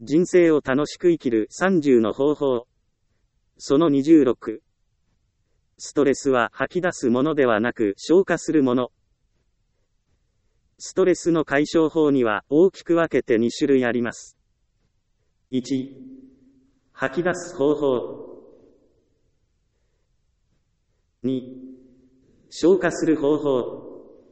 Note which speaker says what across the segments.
Speaker 1: 人生を楽しく生きる30の方法。その26。ストレスは吐き出すものではなく消化するもの。ストレスの解消法には大きく分けて2種類あります。1、吐き出す方法。2、消化する方法。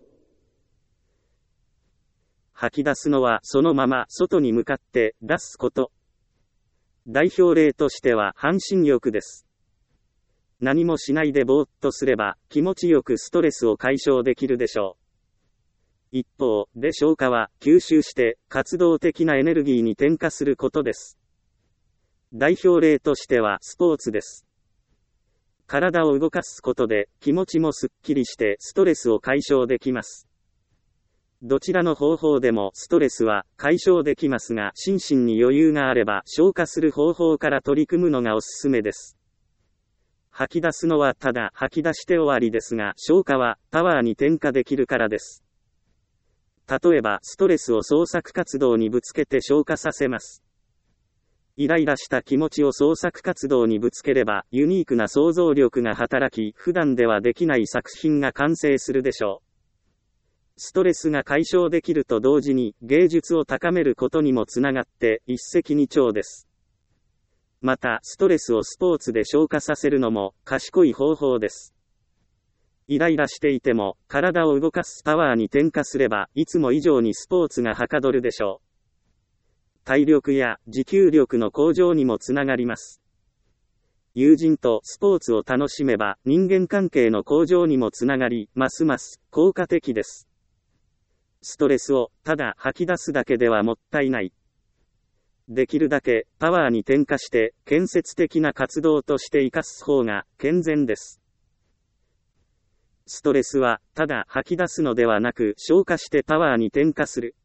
Speaker 1: 吐き出すのはそのまま外に向かって出すこと。代表例としては半身浴です。何もしないでぼーっとすれば気持ちよくストレスを解消できるでしょう。一方で消化は吸収して活動的なエネルギーに転化することです。代表例としてはスポーツです。体を動かすことで気持ちもすっきりしてストレスを解消できます。どちらの方法でもストレスは解消できますが、心身に余裕があれば消化する方法から取り組むのがおすすめです。吐き出すのはただ吐き出して終わりですが、消化はパワーに転化できるからです。例えばストレスを創作活動にぶつけて消化させます。イライラした気持ちを創作活動にぶつければ、ユニークな想像力が働き、普段ではできない作品が完成するでしょう。ストレスが解消できると同時に芸術を高めることにもつながって一石二鳥です。また、ストレスをスポーツで消化させるのも賢い方法です。イライラしていても体を動かすパワーに転化すればいつも以上にスポーツがはかどるでしょう。体力や持久力の向上にもつながります。友人とスポーツを楽しめば人間関係の向上にもつながり、ますます効果的です。ストレスをただ吐き出すだけではもったいない。できるだけパワーに転化して建設的な活動として生かす方が健全です。ストレスはただ吐き出すのではなく消化してパワーに転化する。